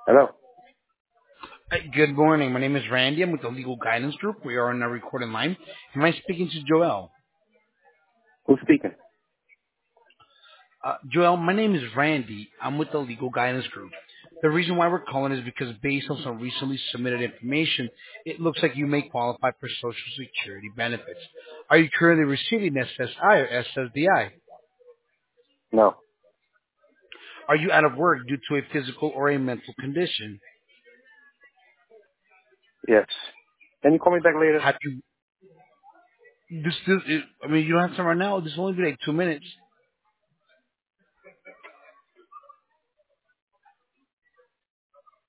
Hello. Good morning. My name is Randy. I'm with the Legal Guidance Group. We are on a recording line. Am I speaking to Joel? Who's speaking? Joel, my name is Randy. I'm with the Legal Guidance Group. The reason why we're calling is because based on some recently submitted information, it looks like you may qualify for Social Security benefits. Are you currently receiving SSI or SSDI? No. Are you out of work due to a physical or a mental condition? Yes. Can you call me back later? Have you, I mean, you don't have time right now. This will only be like 2 minutes.